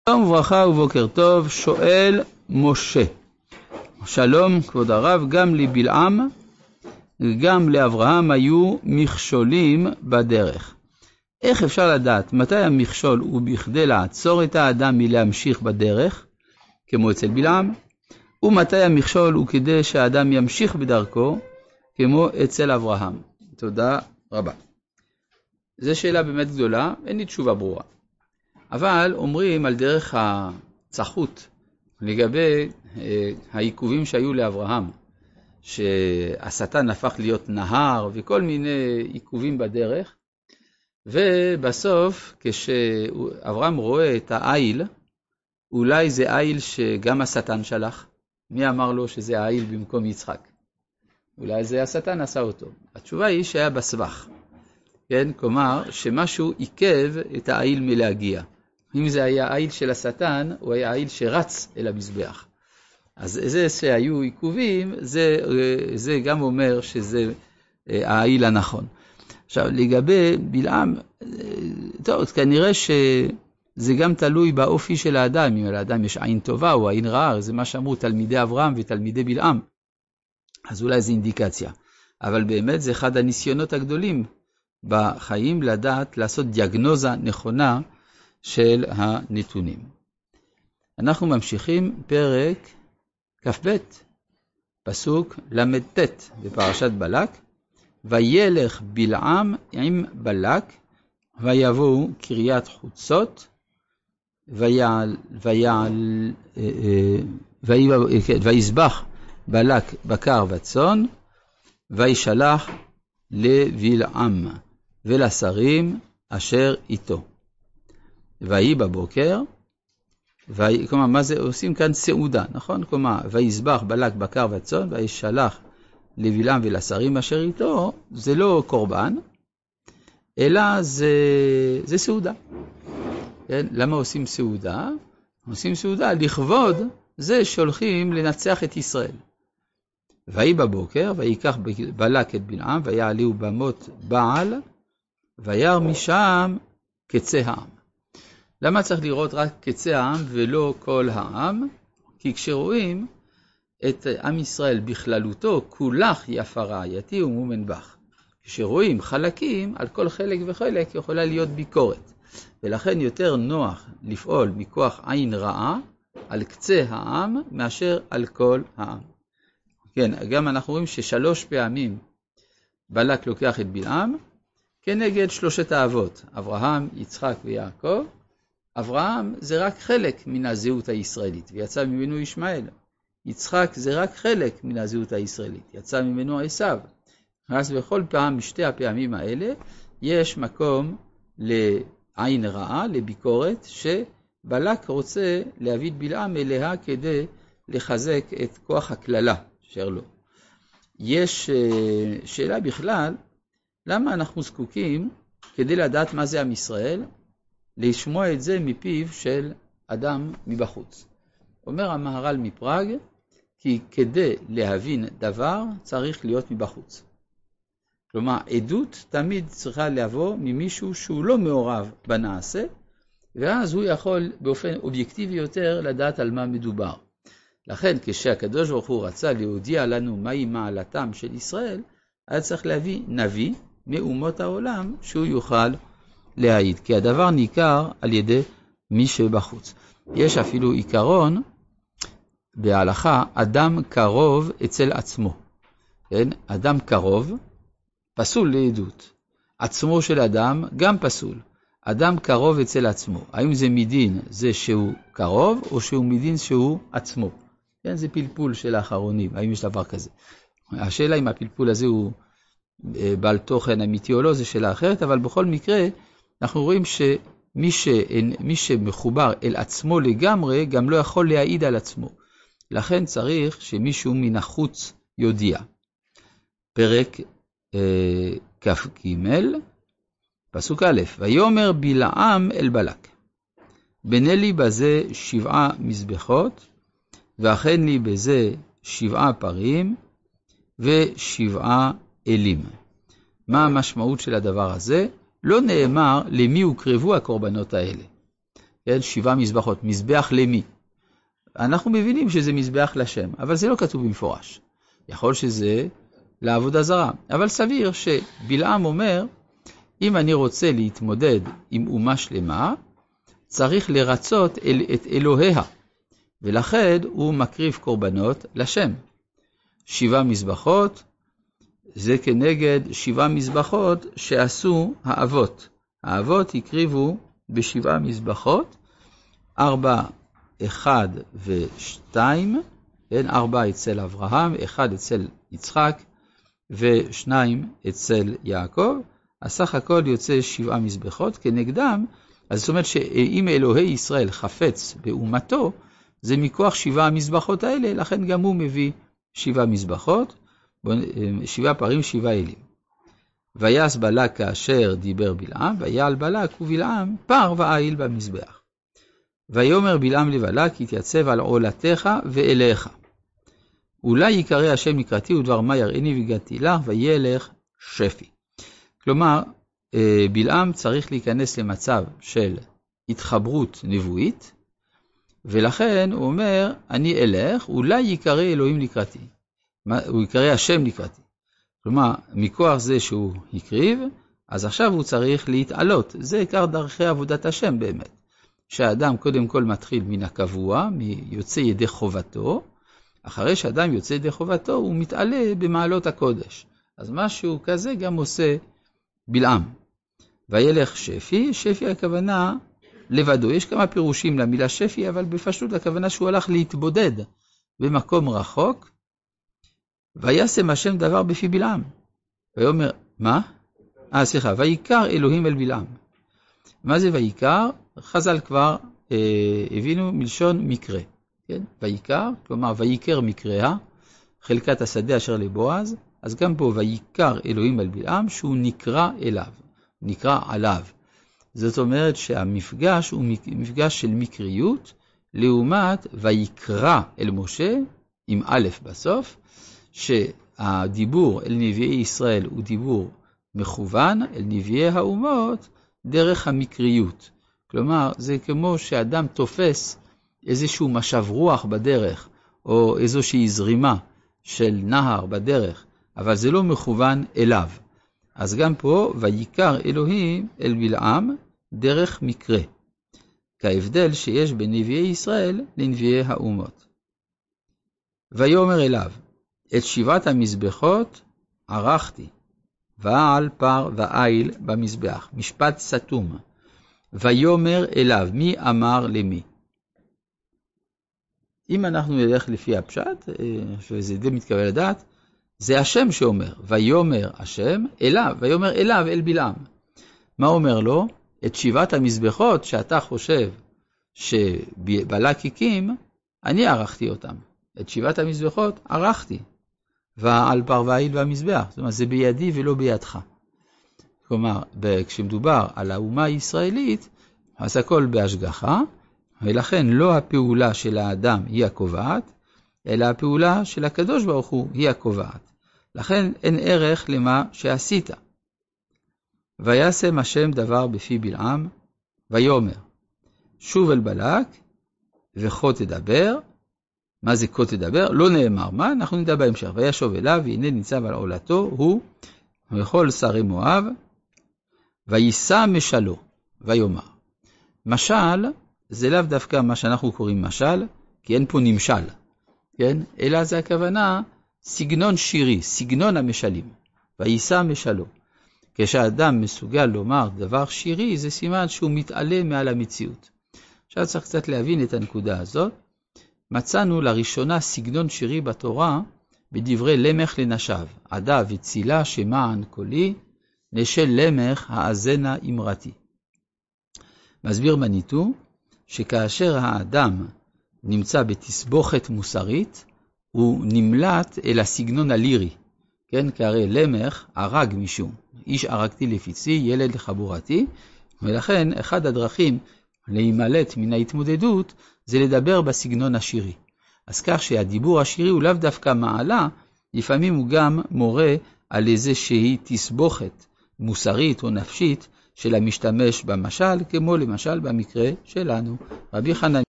שלום וברכה ובוקר טוב, שואל משה. שלום כבוד הרב, גם לבלעם גם לאברהם היו מכשולים בדרך. איך אפשר לדעת מתי המכשול הוא בכדי לעצור את האדם מלהמשיך בדרך, כמו אצל בלעם, ומתי המכשול הוא כדי שהאדם ימשיך בדרכו, כמו אצל אברהם? תודה רבה. זו שאלה באמת גדולה, אין לי תשובה ברורה. אבל אומרים על דרך הצחות לגבי העיכובים שהיו לאברהם, שהשטן הפך להיות נהר וכל מיני עיכובים בדרך, ובסוף כשאברהם רואה את העיל, אולי זה עיל שגם השטן שלח. מי אמר לו שזה העיל במקום יצחק? אולי זה השטן עשה אותו. התשובה היא שהיה בסבך. כן? כלומר, שמשהו עיכב את העיל מלהגיע. אם זה היה העיל של השטן, הוא היה העיל שרץ אל המזבח. אז זה שהיו עיכובים, זה גם אומר שזה העיל הנכון. עכשיו, לגבי בלעם, טוב, כנראה שזה גם תלוי באופי של האדם. אם לאדם יש עין טובה או עין רעה, זה מה שאמרו תלמידי אברהם ותלמידי בלעם. אז אולי זה אינדיקציה. אבל באמת זה אחד הניסיונות הגדולים בחיים לדעת, לעשות דיאגנוזה נכונה של הנתונים. אנחנו ממשיכים פרק כ"ב, פסוק למ"ט בפרשת בלק. וילך בלעם עם בלק, ויבואו קריית חוצות, ויזבח בלק בקר וצאן, וישלח לבלעם ולשרים אשר איתו. ויהי בבוקר, כלומר, מה זה עושים כאן? סעודה, נכון? כלומר, ויזבח בלק בקר וצאן, וישלח לבלעם ולשרים אשר איתו, זה לא קורבן, אלא זה סעודה. כן? למה עושים סעודה? עושים סעודה לכבוד זה שהולכים לנצח את ישראל. ויהי בבוקר, ויקח בלק את בלעם, ויעלהו במות בעל, וירא משם קצה העם. למה צריך לראות רק קצה העם ולא כל העם? כי כשרואים את עם ישראל בכללותו, כולך יפה רעייתי ומומן בך. כשרואים חלקים, על כל חלק וחלק יכולה להיות ביקורת. ולכן יותר נוח לפעול מכוח עין רעה על קצה העם מאשר על כל העם. כן, גם אנחנו רואים ש3 פעמים בלק לוקח את בלעם, כנגד 3 האבות, אברהם, יצחק ויעקב. אברהם זה רק חלק מן הזהות הישראלית, ויצא ממנו ישמעאל. יצחק זה רק חלק מן הזהות הישראלית, יצא ממנו עשיו. אז בכל פעם, משתי הפעמים האלה, יש מקום לעין רעה, לביקורת, שבלק רוצה להביא את בלעם אליה כדי לחזק את כוח הכללה אשר לו. יש שאלה בכלל, למה אנחנו זקוקים, כדי לדעת מה זה עם ישראל, לשמוע את זה מפיו של אדם מבחוץ. אומר המהר"ל מפראג, כי כדי להבין דבר צריך להיות מבחוץ. כלומר, עדות תמיד צריכה לבוא ממישהו שהוא לא מעורב בנעשה, ואז הוא יכול באופן אובייקטיבי יותר לדעת על מה מדובר. לכן כשהקדוש ברוך הוא רצה להודיע לנו מהי מעלתם של ישראל, היה צריך להביא נביא מאומות העולם שהוא יוכל להעיד, כי הדבר ניכר על ידי מי שבחוץ. יש אפילו עיקרון בהלכה, אדם קרוב אצל עצמו. כן? אדם קרוב פסול לעדות. עצמו של אדם גם פסול. אדם קרוב אצל עצמו. האם זה מדין זה שהוא קרוב, או שהוא מדין שהוא עצמו? כן? זה פלפול של האחרונים. האם יש דבר כזה? השאלה אם הפלפול הזה הוא בעל תוכן אמיתי או לא, זה שאלה אחרת, אבל בכל מקרה, אנחנו רואים שמי שמחובר אל עצמו לגמרי, גם לא יכול להעיד על עצמו. לכן צריך שמישהו מן החוץ יודיע. פרק כ"ג, פסוק א', ויאמר בלעם אל בלק, בנה לי בזה 7 מזבחות, ואכן לי בזה 7 פרים, ו7 אלים. מה המשמעות של הדבר הזה? לא נאמר למי הוקרבו הקורבנות האלה. כן, 7 מזבחות, מזבח למי? אנחנו מבינים שזה מזבח לשם, אבל זה לא כתוב במפורש. יכול שזה לעבודה זרה, אבל סביר שבלעם אומר, אם אני רוצה להתמודד עם אומה שלמה, צריך לרצות את אלוהיה, ולכן הוא מקריב קורבנות לשם. 7 מזבחות, זה כנגד 7 מזבחות שעשו האבות. האבות הקריבו ב7 מזבחות, 4, 1 ו2, 4 אצל אברהם, 1 אצל יצחק, ו2 אצל יעקב. הסך הכל יוצא 7 מזבחות כנגדם. אז זאת אומרת שאם אלוהי ישראל חפץ באומתו, זה מכוח 7 המזבחות האלה, לכן גם הוא מביא 7 מזבחות, 7 פרים 7 אלים. ויעש בלק כאשר דיבר בלעם, ויעל בלק ובלעם פר ועיל במזבח. ויאמר בלעם לבלק, התייצב על עולתך ואליך. אולי יקרא השם לקראתי ודבר מה יראני והגעתי לך וילך שפי. כלומר, בלעם צריך להיכנס למצב של התחברות נבואית, ולכן הוא אומר, אני אלך, אולי יקרא אלוהים לקראתי. הוא יקרא השם לקראתי. כלומר, מכוח זה שהוא הקריב, אז עכשיו הוא צריך להתעלות. זה עיקר דרכי עבודת השם באמת. שהאדם קודם כל מתחיל מן הקבוע, מיוצא ידי חובתו, אחרי שאדם יוצא ידי חובתו, הוא מתעלה במעלות הקודש. אז משהו כזה גם עושה בלעם. וילך שפי, שפי הכוונה לבדו. יש כמה פירושים למילה שפי, אבל בפשוט הכוונה שהוא הלך להתבודד במקום רחוק, וישם השם דבר בפי בלעם. ויאמר, מה? ויקר אלוהים אל בלעם. מה זה ויקר? חז"ל כבר הבינו מלשון מקרה. כן? ויקר, כלומר ויקר מקרה, חלקת השדה אשר לבועז, אז גם פה ויקר אלוהים אל בלעם, שהוא נקרא אליו, נקרא עליו. זאת אומרת שהמפגש הוא מפגש של מקריות, לעומת ויקרא אל משה, עם א' בסוף, שהדיבור אל נביאי ישראל הוא דיבור מכוון, אל נביאי האומות, דרך המקריות. כלומר, זה כמו שאדם תופס איזשהו משב רוח בדרך, או איזושהי זרימה של נהר בדרך, אבל זה לא מכוון אליו. אז גם פה, ויקר אלוהים אל בלעם דרך מקרה. כהבדל שיש בין נביאי ישראל לנביאי האומות. ויאמר אליו, את 7 המזבחות ערכתי, ועל פר ועיל במזבח. משפט סתום. ויאמר אליו, מי אמר למי? אם אנחנו נלך לפי הפשט, שזה די מתקבל לדעת, זה השם שאומר, ויאמר השם אליו, ויאמר אליו אל בלעם. מה אומר לו? את 7 המזבחות שאתה חושב שבלק הקים, אני ערכתי אותם. את 7 המזבחות ערכתי. ועל פר ועיל במזבח. זאת אומרת, זה בידי ולא בידך. כלומר, כשמדובר על האומה הישראלית, אז הכל בהשגחה, ולכן לא הפעולה של האדם היא הקובעת, אלא הפעולה של הקדוש ברוך הוא היא הקובעת. לכן אין ערך למה שעשית. וישם השם דבר בפי בלעם, ויאמר, שוב אל בלק, וכה תדבר. מה זה כה תדבר? לא נאמר מה, אנחנו נדע בהמשך. וישוב אליו, והנה ניצב על עולתו, הוא וכל שרי מואב, ויישא משלו, ויאמר. משל, זה לאו דווקא מה שאנחנו קוראים משל, כי אין פה נמשל, כן? אלא זה הכוונה סגנון שירי, סגנון המשלים. ויישא משלו. כשאדם מסוגל לומר דבר שירי, זה סימן שהוא מתעלה מעל המציאות. עכשיו צריך קצת להבין את הנקודה הזאת. מצאנו לראשונה סגנון שירי בתורה בדברי למך לנשב. עדה וצילה שמען קולי, נשל למך האזנה אמרתי. מסביר מניטו שכאשר האדם נמצא בתסבוכת מוסרית, הוא נמלט אל הסגנון הלירי. כן, כהרי למך הרג משום. איש הרגתי לפיצי, ילד לחבורתי, ולכן אחד הדרכים להימלט מן ההתמודדות זה לדבר בסגנון השירי. אז כך שהדיבור השירי הוא לאו דווקא מעלה, לפעמים הוא גם מורה על איזושהי תסבוכת מוסרית או נפשית של המשתמש במשל, כמו למשל במקרה שלנו. רבי חנניה